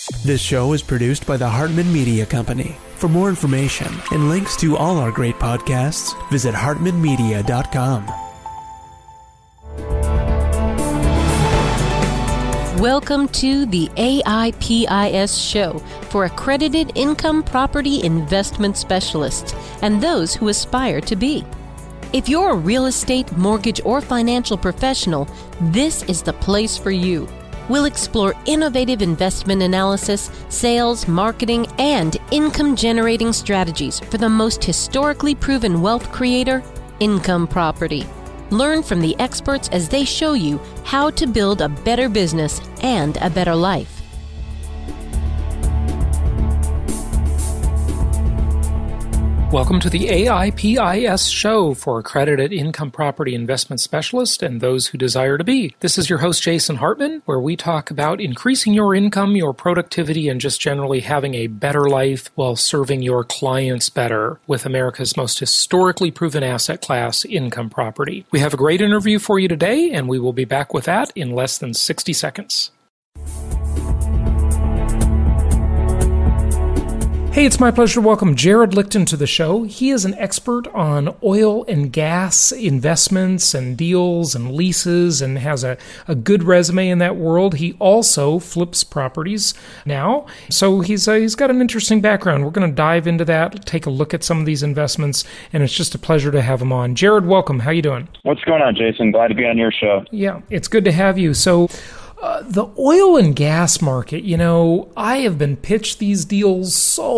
This show is produced by the Hartman Media Company. For more information and links to all our great podcasts, visit hartmanmedia.com. Welcome to the AIPIS show for accredited income property investment specialists and those who aspire to be. If you're a real estate, mortgage, or financial professional, this is the place for you. We'll explore innovative investment analysis, sales, marketing, and income-generating strategies for the most historically proven wealth creator, income property. Learn from the experts as they show you how to build a better business and a better life. Welcome to the AIPIS show for accredited income property investment specialists and those who desire to be. This is your host, Jason Hartman, where we talk about increasing your income, your productivity, and just generally having a better life while serving your clients better with America's most historically proven asset class, income property. We have a great interview for you today, and we will be back with that in less than 60 seconds. Hey, it's my pleasure to welcome Jared Lichten to the show. He is an expert on oil and gas investments and deals and leases and has a good resume in that world. He also flips properties now. So he's got an interesting background. We're going to dive into that, take a look at some of these investments, and it's just a pleasure to have him on. Jared, welcome. How you doing? What's going on, Jason? Glad to be on your show. Yeah, it's good to have you. So the oil and gas market, I have been pitched these deals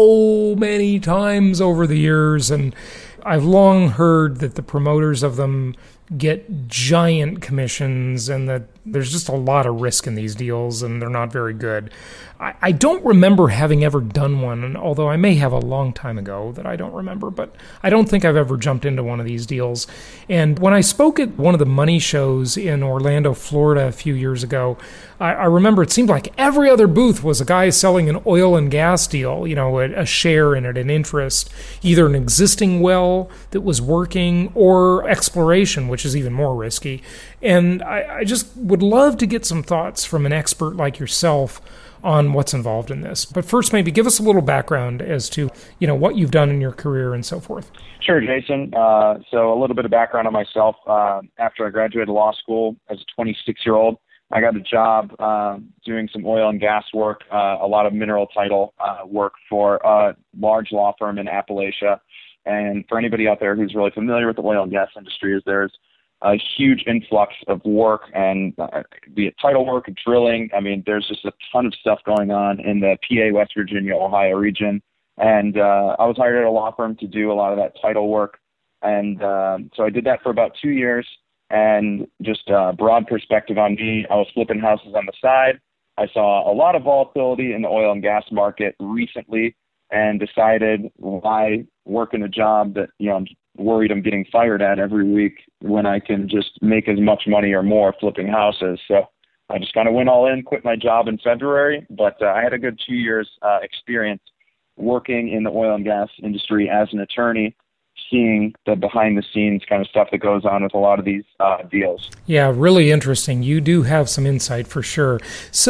so many times over the years, and I've long heard that the promoters of them get giant commissions and that there's just a lot of risk in these deals and they're not very good. I don't remember having ever done one, although I may have a long time ago that I don't remember, but I don't think I've ever jumped into one of these deals. And when I spoke at one of the money shows in Orlando, Florida a few years ago, I remember it seemed like every other booth was a guy selling an oil and gas deal, a share in it, an interest, either an existing well that was working or exploration, which is even more risky. And I just would love to get some thoughts from an expert like yourself on what's involved in this. But first, maybe give us a little background as to, what you've done in your career and so forth. Sure, Jason. So a little bit of background on myself. After I graduated law school as a 26-year-old, I got a job doing some oil and gas work, a lot of mineral title work for a large law firm in Appalachia. And for anybody out there who's really familiar with the oil and gas industry, there's a huge influx of work, and be it title work, drilling. I mean, there's just a ton of stuff going on in the PA, West Virginia, Ohio region. And I was hired at a law firm to do a lot of that title work. And so I did that for about 2 years. And just a broad perspective on me, I was flipping houses on the side. I saw a lot of volatility in the oil and gas market recently and decided, why work in a job that, I'm worried I'm getting fired at every week when I can just make as much money or more flipping houses. So I just kind of went all in, quit my job in February, but I had a good 2 years experience working in the oil and gas industry as an attorney, seeing the behind the scenes kind of stuff that goes on with a lot of these deals. Yeah, really interesting. You do have some insight for sure.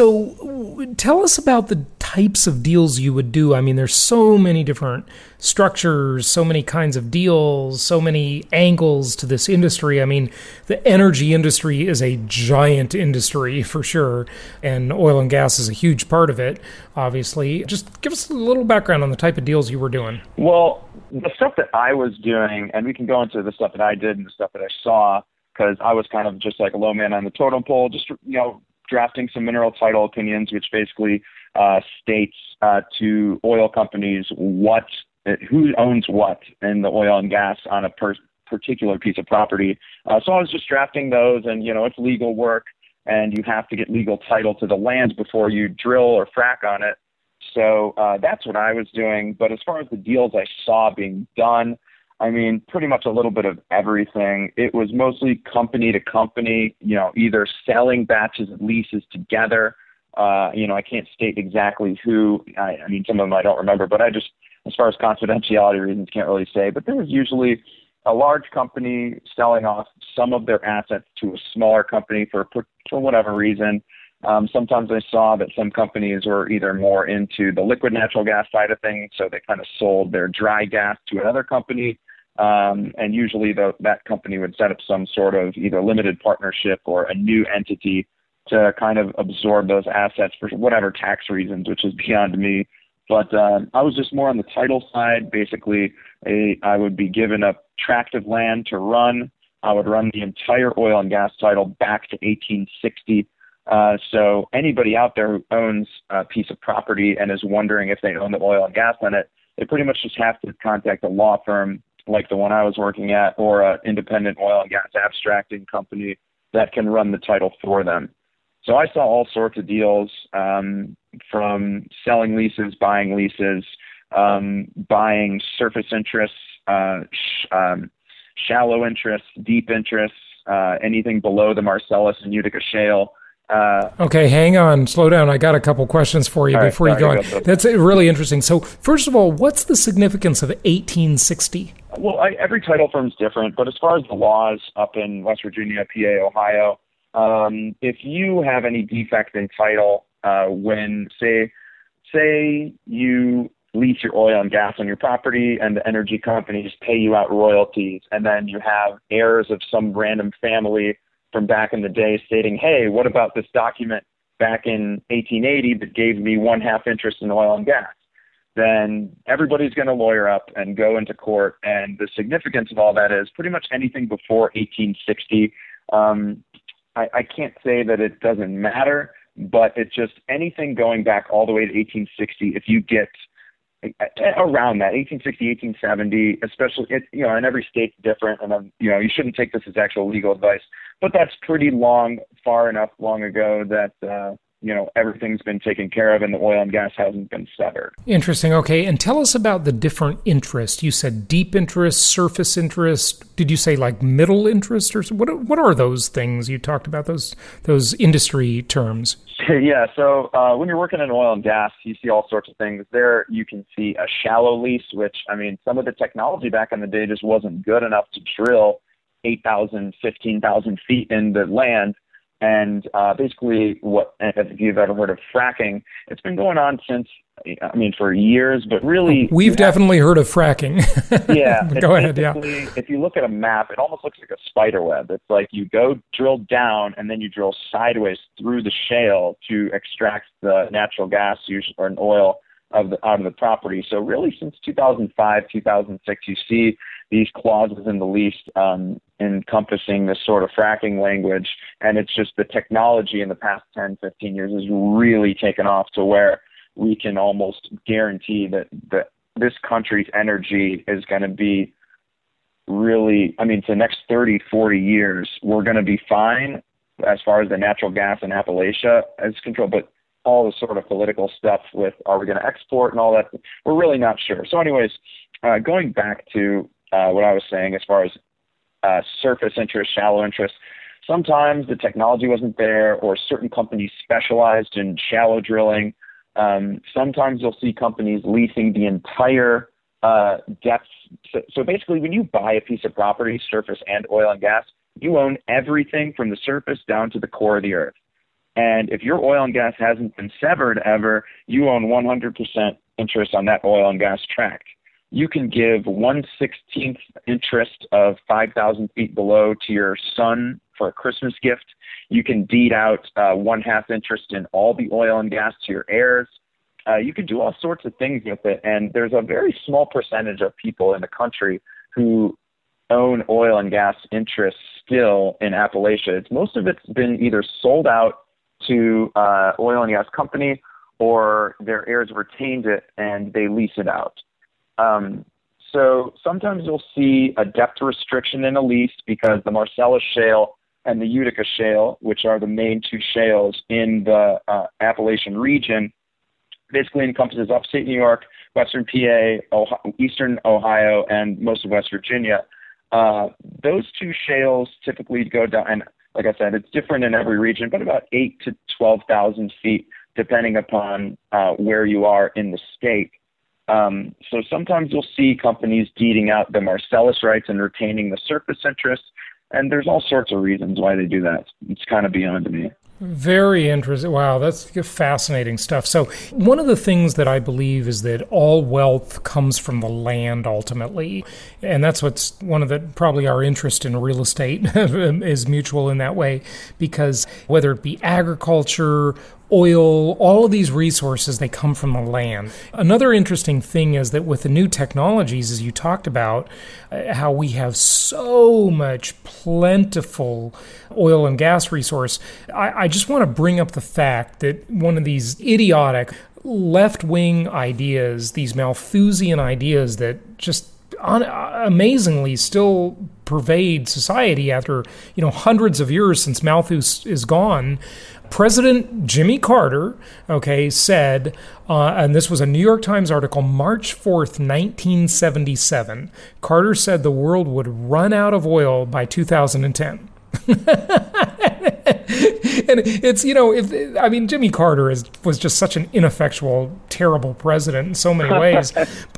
So tell us about the types of deals you would do. I mean, there's so many different structures, so many kinds of deals, so many angles to this industry. I mean, the energy industry is a giant industry for sure, and oil and gas is a huge part of it, obviously. Just give us a little background on the type of deals you were doing. Well, the stuff that I was doing, and we can go into the stuff that I did and the stuff that I saw, because I was kind of just like a low man on the totem pole, just, drafting some mineral title opinions, which basically states to oil companies who owns what in the oil and gas on a particular piece of property. So I was just drafting those, and, it's legal work, and you have to get legal title to the land before you drill or frack on it. So that's what I was doing. But as far as the deals I saw being done, I mean, pretty much a little bit of everything. It was mostly company to company, either selling batches of leases together. I can't state exactly who. I mean, some of them I don't remember, but I just, as far as confidentiality reasons, can't really say. But there was usually a large company selling off some of their assets to a smaller company for whatever reason. Sometimes I saw that some companies were either more into the liquid natural gas side of things, so they kind of sold their dry gas to another company, and usually that company would set up some sort of either limited partnership or a new entity to kind of absorb those assets for whatever tax reasons, which is beyond me. But I was just more on the title side. Basically, I would be given a tract of land to run. I would run the entire oil and gas title back to 1860. So anybody out there who owns a piece of property and is wondering if they own the oil and gas on it, they pretty much just have to contact a law firm like the one I was working at, or an independent oil and gas abstracting company that can run the title for them. So I saw all sorts of deals, from selling leases, buying leases, buying surface interests, shallow interests, deep interests, anything below the Marcellus and Utica Shale. Okay, hang on, slow down. I got a couple questions for you before you go on. That's really interesting. So first of all, what's the significance of 1860? Well, every title firm is different, but as far as the laws up in West Virginia, PA, Ohio, if you have any defect in title, when say you lease your oil and gas on your property and the energy companies pay you out royalties, and then you have heirs of some random family from back in the day stating, hey, what about this document back in 1880 that gave me 1/2 interest in oil and gas? Then everybody's going to lawyer up and go into court. And the significance of all that is pretty much anything before 1860. I can't say that it doesn't matter, but it's just anything going back all the way to 1860. If you get around that, 1860, 1870, especially, and every state's different, and you shouldn't take this as actual legal advice, but that's pretty far enough long ago that everything's been taken care of and the oil and gas hasn't been severed. Interesting. Okay, and tell us about the different interests. You said deep interest, surface interest. Did you say like middle interest, or what are those things? You talked about those industry terms. Yeah, so when you're working in oil and gas, you see all sorts of things. There you can see a shallow lease, which, some of the technology back in the day just wasn't good enough to drill 8,000, 15,000 feet in the land. And basically, if you've ever heard of fracking, it's been going on for years, but really... We've definitely heard of fracking. Yeah. Go ahead, yeah. If you look at a map, it almost looks like a spider web. It's like you go drill down, and then you drill sideways through the shale to extract the natural gas or an oil out of the property. So really, since 2005, 2006, you see these clauses in the lease encompassing this sort of fracking language, and it's just the technology in the past 10, 15 years has really taken off to where we can almost guarantee that this country's energy is going to be really, for the next 30, 40 years, we're going to be fine as far as the natural gas in Appalachia is controlled, but all the sort of political stuff with are we going to export and all that, we're really not sure. So anyways, going back to what I was saying as far as surface interest, shallow interest, sometimes the technology wasn't there, or certain companies specialized in shallow drilling. Sometimes you'll see companies leasing the entire depth. So basically, when you buy a piece of property, surface and oil and gas, you own everything from the surface down to the core of the earth. And if your oil and gas hasn't been severed ever, you own 100% interest on that oil and gas tract. You can give 1/16th interest of 5,000 feet below to your son for a Christmas gift. You can deed out 1/2 interest in all the oil and gas to your heirs. You can do all sorts of things with it. And there's a very small percentage of people in the country who own oil and gas interests still in Appalachia. Most of it's been either sold out to oil and gas company, or their heirs retained it and they lease it out. So sometimes you'll see a depth restriction in a lease because the Marcellus Shale and the Utica Shale, which are the main two shales in the Appalachian region, basically encompasses upstate New York, western PA, eastern Ohio, and most of West Virginia. Those two shales typically go down, and like I said, it's different in every region, but about 8,000 to 12,000 feet, depending upon where you are in the state. So sometimes you'll see companies deeding out the Marcellus rights and retaining the surface interest, and there's all sorts of reasons why they do that. It's kind of beyond me. Very interesting. Wow, that's fascinating stuff. So one of the things that I believe is that all wealth comes from the land ultimately. And that's what's one of the, probably our interest in real estate is mutual in that way, because whether it be agriculture, oil, all of these resources, they come from the land. Another interesting thing is that with the new technologies, as you talked about, how we have so much plentiful oil and gas resource, I just want to bring up the fact that one of these idiotic left-wing ideas, these Malthusian ideas that just amazingly still pervade society after, hundreds of years since Malthus is gone. President Jimmy Carter, said, and this was a New York Times article, March 4th, 1977. Carter said the world would run out of oil by 2010. And it's, Jimmy Carter was just such an ineffectual, terrible president in so many ways.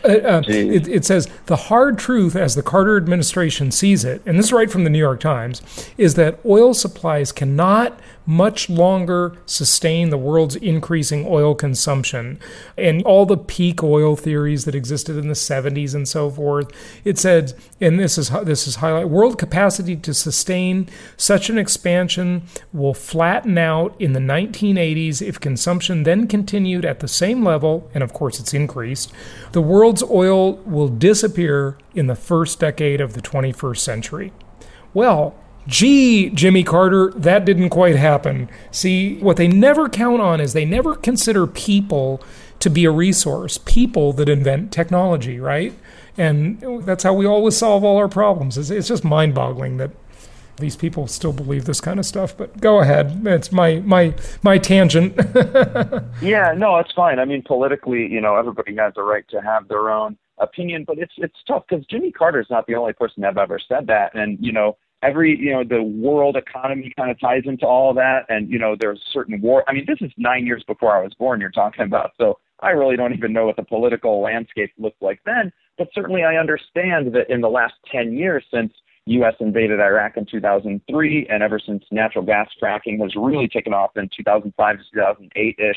It says, the hard truth as the Carter administration sees it, and this is right from the New York Times, is that oil supplies cannot much longer sustain the world's increasing oil consumption. And all the peak oil theories that existed in the 70s and so forth, it said, and this is highlight, world capacity to sustain such an expansion will flatten out in the 1980s if consumption then continued at the same level, and of course it's increased. The world's oil will disappear in the first decade of the 21st century. Well, gee, Jimmy Carter, that didn't quite happen. See, what they never count on is they never consider people to be a resource, people that invent technology, right? And that's how we always solve all our problems. It's just mind-boggling that these people still believe this kind of stuff. But go ahead. It's my tangent. Yeah, no, it's fine. I mean, politically, everybody has a right to have their own opinion, but it's tough because Jimmy Carter's not the only person to have ever said that. And, the world economy kind of ties into all that. And, there's certain war. I mean, this is 9 years before I was born you're talking about. So I really don't even know what the political landscape looked like then. But certainly I understand that in the last 10 years since U.S. invaded Iraq in 2003, and ever since natural gas fracking has really taken off in 2005 to 2008-ish,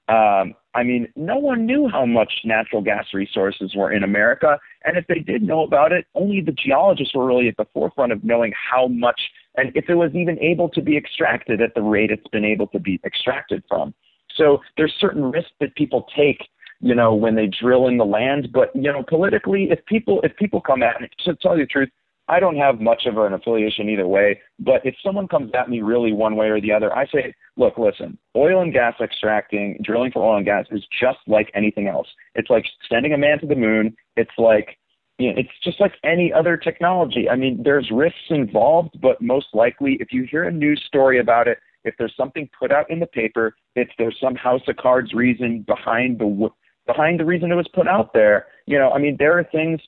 no one knew how much natural gas resources were in America. And if they did know about it, only the geologists were really at the forefront of knowing how much, and if it was even able to be extracted at the rate it's been able to be extracted from. So there's certain risks that people take, when they drill in the land. But, politically, if people come at me, to tell you the truth, I don't have much of an affiliation either way, but if someone comes at me really one way or the other, I say, look, listen, oil and gas extracting, drilling for oil and gas is just like anything else. It's like sending a man to the moon. It's like, it's just like any other technology. I mean, there's risks involved, but most likely if you hear a news story about it, if there's something put out in the paper, if there's some house of cards reason behind the reason it was put out there, there are things.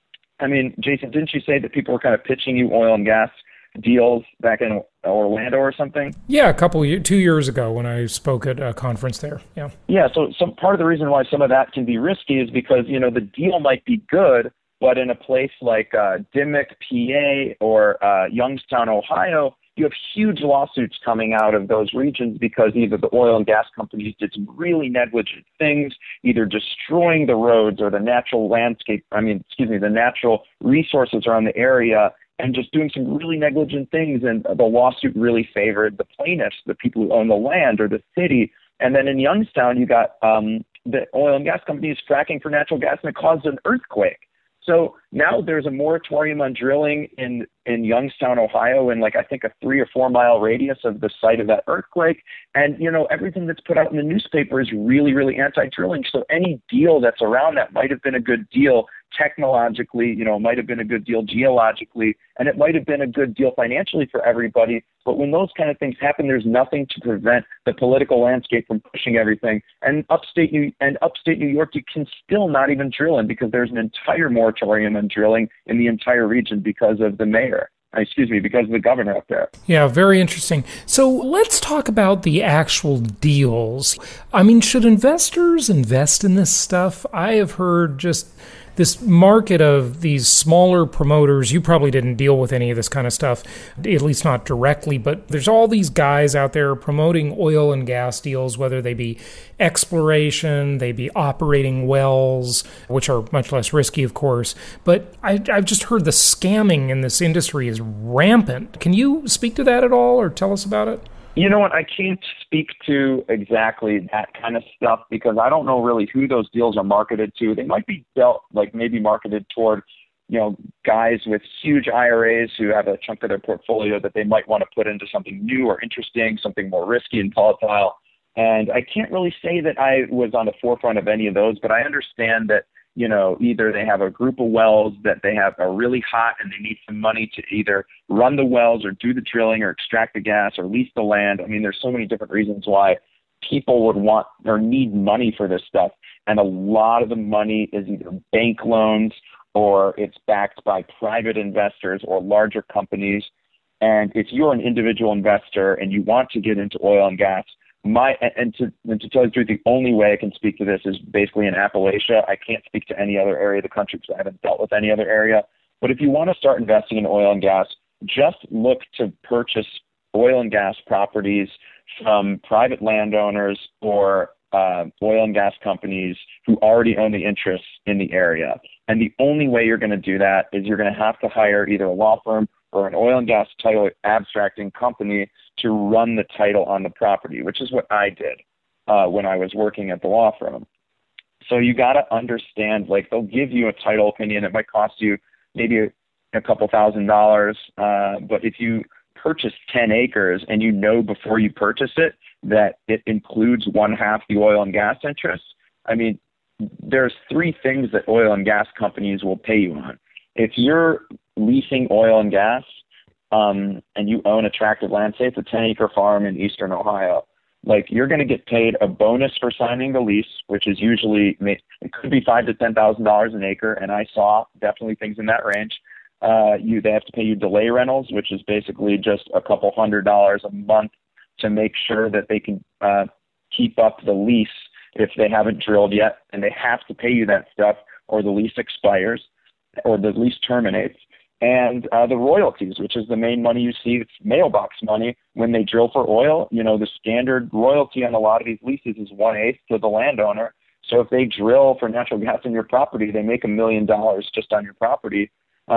Jason, didn't you say that people were kind of pitching you oil and gas deals back in Orlando or something? Yeah, 2 years ago when I spoke at a conference there. Yeah. Yeah. So some part of the reason why some of that can be risky is because, the deal might be good, but in a place like Dimock, PA, or Youngstown, Ohio, you have huge lawsuits coming out of those regions because either the oil and gas companies did some really negligent things, either destroying the roads or the natural landscape, the natural resources around the area, and just doing some really negligent things. And the lawsuit really favored the plaintiffs, the people who own the land or the city. And then in Youngstown, you got the oil and gas companies fracking for natural gas, and it caused an earthquake. So now there's a moratorium on drilling in Youngstown, Ohio, in I think a 3 or 4 mile radius of the site of that earthquake. And, everything that's put out in the newspaper is really, really anti-drilling. So any deal that's around that might have been a good deal technologically, might have been a good deal geologically, and it might have been a good deal financially for everybody. But when those kind of things happen, there's nothing to prevent the political landscape from pushing everything. And upstate New York, you can still not even drill in because there's an entire moratorium on drilling in the entire region because of the because of the governor up there. Yeah, very interesting. So let's talk about the actual deals. Should investors invest in this stuff? I have heard just this market of these smaller promoters, you probably didn't deal with any of this kind of stuff, at least not directly, but there's all these guys out there promoting oil and gas deals, whether they be exploration, they be operating wells, which are much less risky, of course. But I've just heard the scamming in this industry is rampant. Can you speak to that at all or tell us about it? You know what? I can't speak to exactly that kind of stuff because I don't know really who those deals are marketed to. They might be maybe marketed toward, guys with huge IRAs who have a chunk of their portfolio that they might want to put into something new or interesting, something more risky and volatile. And I can't really say that I was on the forefront of any of those, but I understand that, either they have a group of wells that they have are really hot and they need some money to either run the wells or do the drilling or extract the gas or lease the land. I mean, there's so many different reasons why people would want or need money for this stuff. And a lot of the money is either bank loans or it's backed by private investors or larger companies. And if you're an individual investor and you want to get into oil and gas, to tell you the truth, the only way I can speak to this is basically in Appalachia. I can't speak to any other area of the country because I haven't dealt with any other area. But if you want to start investing in oil and gas, just look to purchase oil and gas properties from private landowners or oil and gas companies who already own the interests in the area. And the only way you're going to do that is you're going to have to hire either a law firm or an oil and gas title abstracting company to run the title on the property, which is what I did when I was working at the law firm. So you got to understand, they'll give you a title opinion. It might cost you maybe a couple $1,000s, but if you purchase 10 acres and before you purchase it that it includes 1/2 the oil and gas interests, I mean, there's 3 things that oil and gas companies will pay you on. If you're leasing oil and gas, and you own a tract of land, say it's a 10-acre farm in eastern Ohio, you're going to get paid a bonus for signing the lease, which is usually, it could be $5,000 to $10,000 an acre, and I saw definitely things in that range. They have to pay you delay rentals, which is basically just a couple $100s a month to make sure that they can keep up the lease if they haven't drilled yet, and they have to pay you that stuff or the lease expires or the lease terminates. And the royalties, which is the main money you see. It's mailbox money when they drill for oil. The standard royalty on a lot of these leases is 1/8 to the landowner. So if they drill for natural gas in your property, they make $1 million just on your property,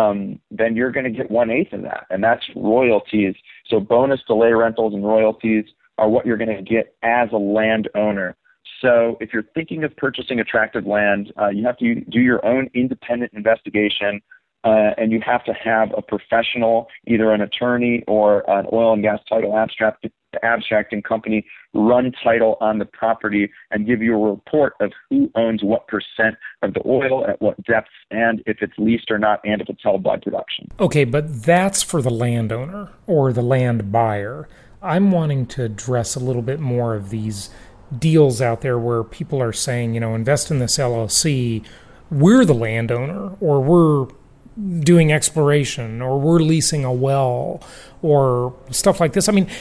then you're going to get 1/8 of that. And that's royalties. So bonus, delay rentals, and royalties are what you're going to get as a landowner. So if you're thinking of purchasing a tract of land, you have to do your own independent investigation. And you have to have a professional, either an attorney or an oil and gas title abstracting company, run title on the property and give you a report of who owns what percent of the oil at what depths and if it's leased or not and if it's held by production. Okay, but that's for the landowner or the land buyer. I'm wanting to address a little bit more of these deals out there where people are saying, invest in this LLC, we're the landowner, or we're doing exploration, or we're leasing a well, or stuff like this. I mean,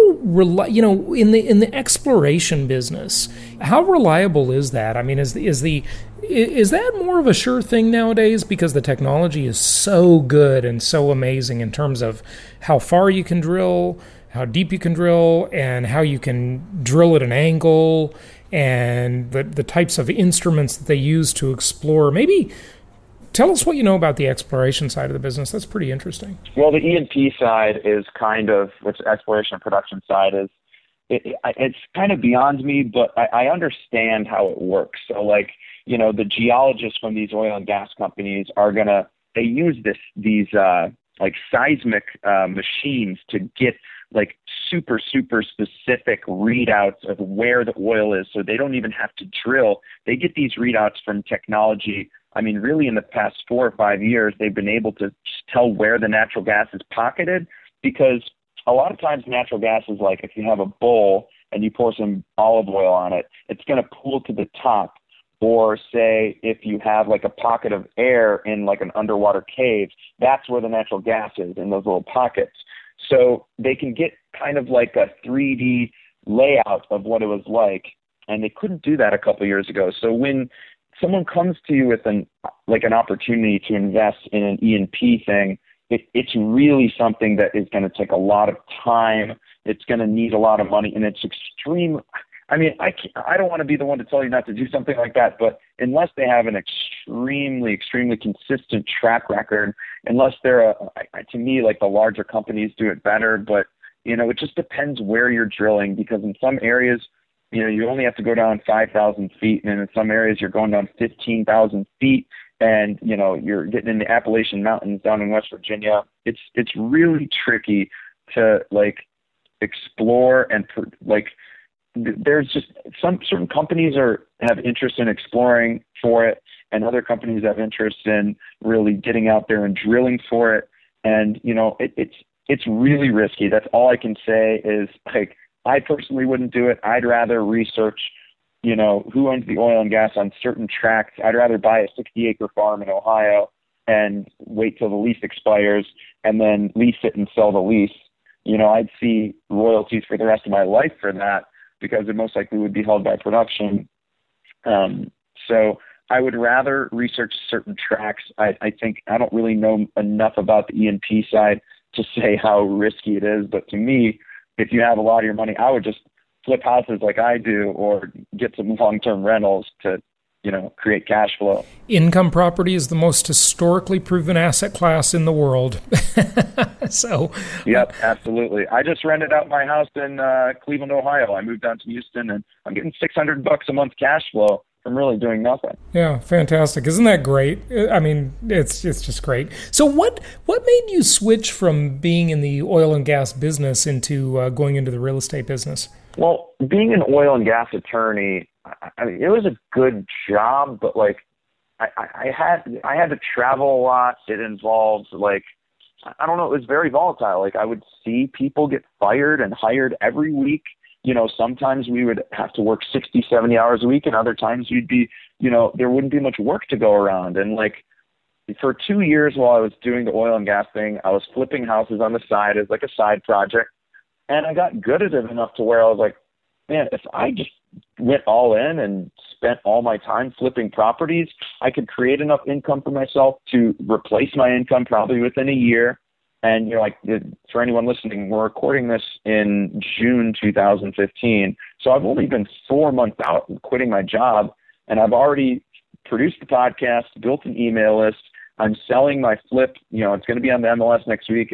in the exploration business, how reliable is that? I mean, is that more of a sure thing nowadays because the technology is so good and so amazing in terms of how far you can drill, how deep you can drill, and how you can drill at an angle, and the types of instruments that they use to explore? Maybe tell us what you know about the exploration side of the business. That's pretty interesting. Well, the E&P side is which exploration and production side is, it's kind of beyond me, but I understand how it works. So the geologists from these oil and gas companies they use these seismic machines to get super, super specific readouts of where the oil is. So they don't even have to drill. They get these readouts from technology. I mean, really in the past 4 or 5 years, they've been able to tell where the natural gas is pocketed, because a lot of times natural gas is if you have a bowl and you pour some olive oil on it, it's going to pool to the top. Or say if you have a pocket of air in an underwater cave, that's where the natural gas is, in those little pockets. So they can get kind of a 3D layout of what it was like, and they couldn't do that a couple years ago. So when someone comes to you with an opportunity to invest in an E&P thing, it's really something that is going to take a lot of time. It's going to need a lot of money, and it's extreme. I mean, I don't want to be the one to tell you not to do something like that, but unless they have an extremely, extremely consistent track record, unless they're to me, like the larger companies do it better, but it just depends where you're drilling, because in some areas, you only have to go down 5,000 feet, and in some areas you're going down 15,000 feet, and you're getting in the Appalachian Mountains down in West Virginia. It's really tricky to explore, and there's just some certain companies have interest in exploring for it, and other companies have interest in really getting out there and drilling for it. And it's really risky. That's all I can say is I personally wouldn't do it. I'd rather research who owns the oil and gas on certain tracts. I'd rather buy a 60-acre farm in Ohio and wait till the lease expires and then lease it and sell the lease. I'd see royalties for the rest of my life for that, because it most likely would be held by production. So I would rather research certain tracts. I think I don't really know enough about the E&P side to say how risky it is. But to me, if you have a lot of your money, I would just flip houses like I do, or get some long-term rentals to, create cash flow. Income property is the most historically proven asset class in the world. So, yep, absolutely. I just rented out my house in Cleveland, Ohio. I moved down to Houston, and I'm getting $600 a month cash flow from really doing nothing. Yeah, fantastic. Isn't that great? I mean, it's just great. So what made you switch from being in the oil and gas business into going into the real estate business? Well, being an oil and gas attorney, I mean, it was a good job, but I had to travel a lot. It involved I don't know, it was very volatile. I would see people get fired and hired every week. Sometimes we would have to work 60, 70 hours a week, and other times you'd be, there wouldn't be much work to go around. And for 2 years while I was doing the oil and gas thing, I was flipping houses on the side as a side project. And I got good at it enough to where I was like, man, if I just went all in and spent all my time flipping properties, I could create enough income for myself to replace my income probably within a year. And for anyone listening, we're recording this in June 2015. So I've only been 4 months out and quitting my job, and I've already produced the podcast, built an email list. I'm selling my flip. It's going to be on the MLS next week.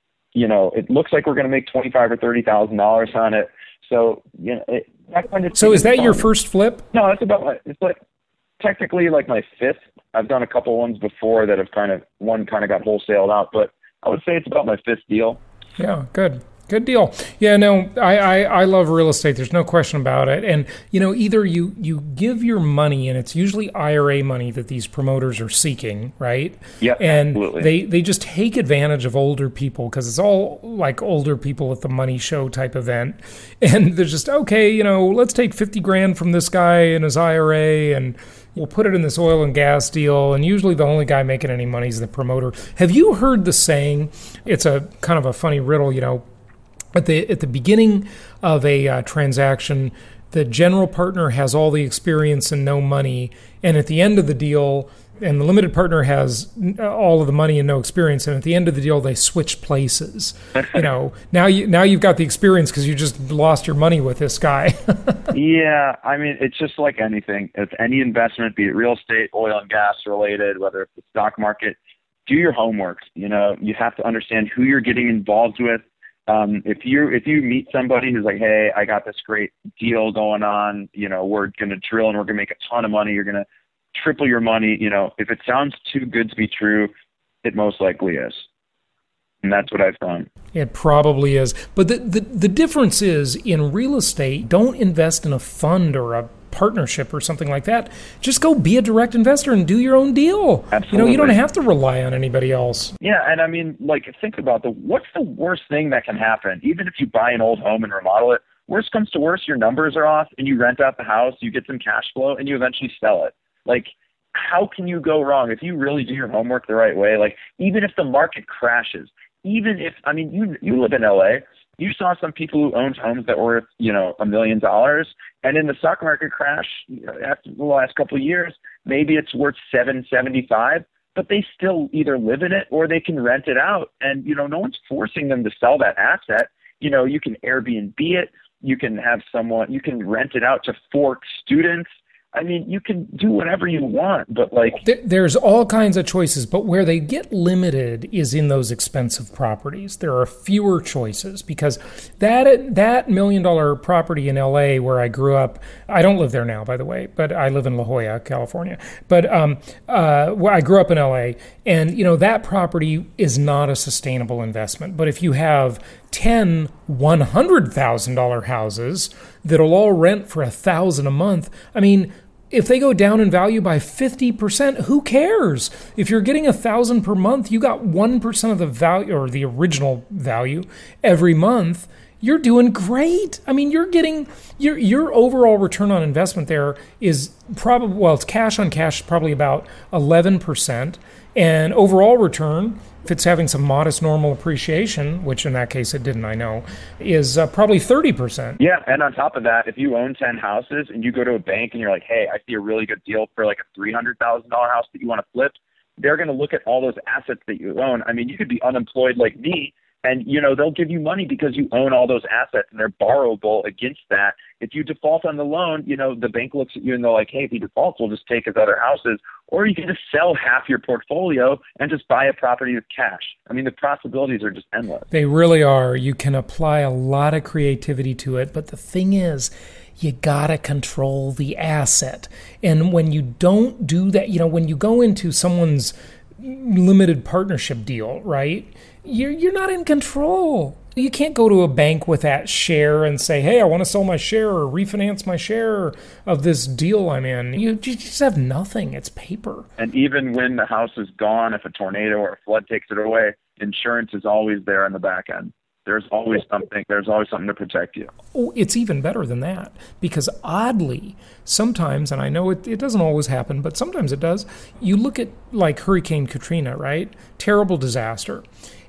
It looks like we're going to make $25,000 or $30,000 on it. So, that kind of. So is that fun. Your first flip? No, it's technically my fifth. I've done a couple ones before that have one got wholesaled out, but I would say it's about my fifth deal. Yeah, good. Good deal. Yeah, no, I love real estate. There's no question about it. And, either you give your money, and it's usually IRA money that these promoters are seeking, right? Yeah, and absolutely. They just take advantage of older people, because it's all like older people at the money show type event. And they're just, okay, let's take $50,000 from this guy in his IRA, and we'll put it in this oil and gas deal, and usually the only guy making any money is the promoter. Have you heard the saying? It's a kind of a funny riddle, At the beginning of a transaction, the general partner has all the experience and no money, and at the end of the deal, and the limited partner has all of the money and no experience, and at the end of the deal, they switch places. Now you've got the experience because you just lost your money with this guy. Yeah, I mean, it's just like anything. It's any investment, be it real estate, oil and gas related, whether it's the stock market, do your homework. You have to understand who you're getting involved with. If you meet somebody who's like, hey, I got this great deal going on, we're going to drill and we're going to make a ton of money, you're going to triple your money, if it sounds too good to be true, it most likely is. And that's what I've found. It probably is. But the difference is, in real estate, don't invest in a fund or a partnership or something like that. Just go be a direct investor and do your own deal. Absolutely. You don't have to rely on anybody else. Yeah, and I mean, think about what's the worst thing that can happen? Even if you buy an old home and remodel it, worst comes to worst, your numbers are off and you rent out the house, you get some cash flow, and you eventually sell it. How can you go wrong if you really do your homework the right way? Even if the market crashes, even if, you live in LA, You saw some people who owned homes that were, $1 million. And in the stock market crash after the last couple of years, maybe it's worth $775, but they still either live in it or they can rent it out. And, no one's forcing them to sell that asset. You can Airbnb it. You can rent it out to Fork students. I mean, you can do whatever you want, but there's all kinds of choices, but where they get limited is in those expensive properties. There are fewer choices because that $1 million property in LA where I grew up, I don't live there now, by the way, but I live in La Jolla, California. But I grew up in LA, and that property is not a sustainable investment. But if you have 10 $100,000 houses that'll all rent for $1,000 a month, I mean, if they go down in value by 50%, who cares? If you're getting $1,000 per month, you got 1% of the value or the original value every month. You're doing great. I mean, you're getting your overall return on investment there is probably, it's cash on cash, probably about 11%. And overall return, if it's having some modest normal appreciation, which in that case it didn't, I know, is probably 30%. Yeah, and on top of that, if you own 10 houses and you go to a bank and you're like, hey, I see a really good deal for like a $300,000 house that you want to flip, they're going to look at all those assets that you own. I mean, you could be unemployed like me, and, they'll give you money because you own all those assets and they're borrowable against that. If you default on the loan, the bank looks at you and they're like, hey, if he defaults, we'll just take his other houses. Or you can just sell half your portfolio and just buy a property with cash. I mean, the possibilities are just endless. They really are. You can apply a lot of creativity to it. But the thing is, you gotta control the asset. And when you don't do that, when you go into someone's limited partnership deal, right? You're not in control. You can't go to a bank with that share and say, hey, I want to sell my share or refinance my share of this deal I'm in. You just have nothing. It's paper. And even when the house is gone, if a tornado or a flood takes it away, insurance is always there on the back end. There's always something to protect you. Oh, it's even better than that, because oddly, sometimes, and I know it doesn't always happen, but sometimes it does, you look at like Hurricane Katrina, right? Terrible disaster.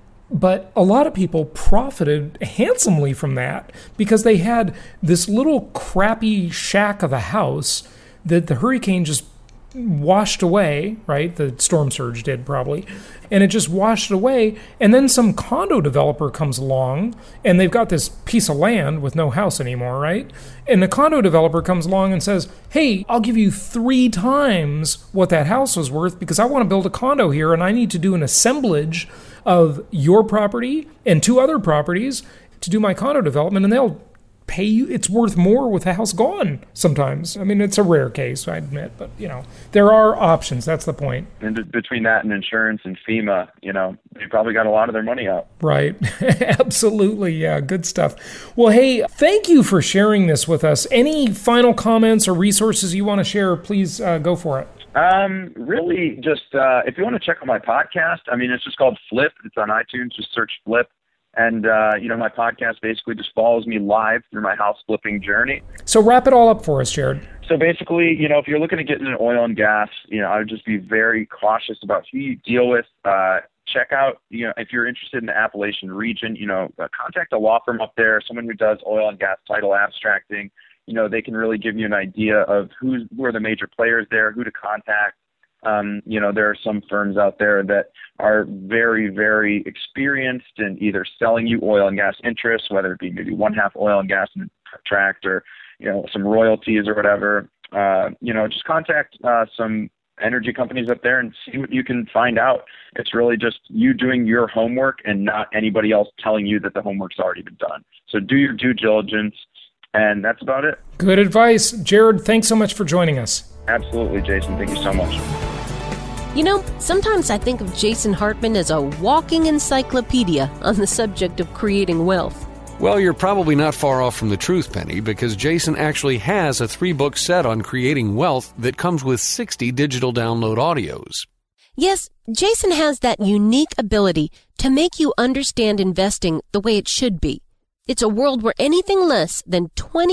But a lot of people profited handsomely from that because they had this little crappy shack of a house that the hurricane just washed away, right? The storm surge did probably. And it just washed away. And then some condo developer comes along and they've got this piece of land with no house anymore, right? And the condo developer comes along and says, hey, I'll give you 3 times what that house was worth because I want to build a condo here and I need to do an assemblage of your property and 2 other properties to do my condo development, and they'll pay you. It's worth more with the house gone sometimes. I mean, it's a rare case, I admit, but, there are options. That's the point. And between that and insurance and FEMA, they probably got a lot of their money out. Right. Absolutely. Yeah. Good stuff. Well, hey, thank you for sharing this with us. Any final comments or resources you want to share, please go for it. Really just, if you want to check out my podcast, it's just called Flip. It's on iTunes. Just search Flip. And, my podcast basically just follows me live through my house flipping journey. So wrap it all up for us, Jared. So basically, if you're looking to get into oil and gas, I would just be very cautious about who you deal with. Check out, if you're interested in the Appalachian region, contact a law firm up there, someone who does oil and gas title abstracting. They can really give you an idea of who are the major players there, who to contact. There are some firms out there that are very, very experienced in either selling you oil and gas interests, whether it be maybe 1/2 oil and gas in a tract or, some royalties or whatever. Just contact some energy companies up there and see what you can find out. It's really just you doing your homework and not anybody else telling you that the homework's already been done. So do your due diligence, and that's about it. Good advice. Jared, thanks so much for joining us. Absolutely, Jason. Thank you so much. Sometimes I think of Jason Hartman as a walking encyclopedia on the subject of creating wealth. Well, you're probably not far off from the truth, Penny, because Jason actually has a 3-book set on creating wealth that comes with 60 digital download audios. Yes, Jason has that unique ability to make you understand investing the way it should be. It's a world where anything less than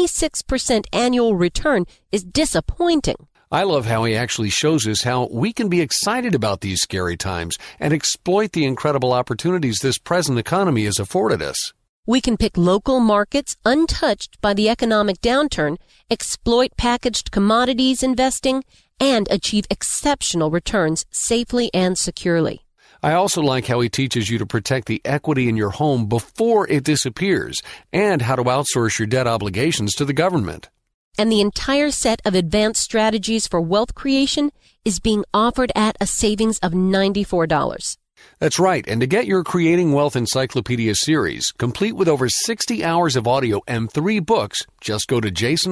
26% annual return is disappointing. I love how he actually shows us how we can be excited about these scary times and exploit the incredible opportunities this present economy has afforded us. We can pick local markets untouched by the economic downturn, exploit packaged commodities investing, and achieve exceptional returns safely and securely. I also like how he teaches you to protect the equity in your home before it disappears and how to outsource your debt obligations to the government. And the entire set of advanced strategies for wealth creation is being offered at a savings of $94. That's right, and to get your Creating Wealth Encyclopedia series, complete with over 60 hours of audio and 3 books, just go to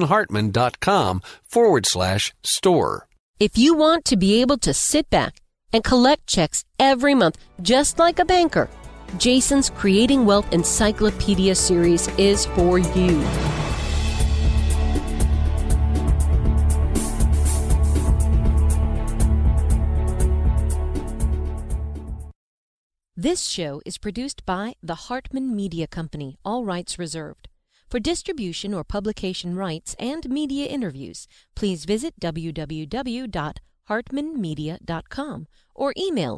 jasonhartman.com/store. If you want to be able to sit back and collect checks every month, just like a banker, Jason's Creating Wealth Encyclopedia series is for you. This show is produced by the Hartman Media Company, all rights reserved. For distribution or publication rights and media interviews, please visit www.hartmanmedia.com or email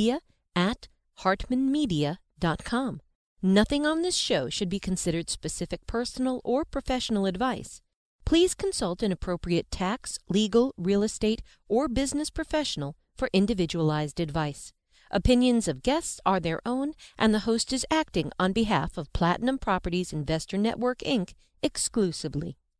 media@hartmanmedia.com. Nothing on this show should be considered specific personal or professional advice. Please consult an appropriate tax, legal, real estate, or business professional for individualized advice. Opinions of guests are their own, and the host is acting on behalf of Platinum Properties Investor Network, Inc. exclusively.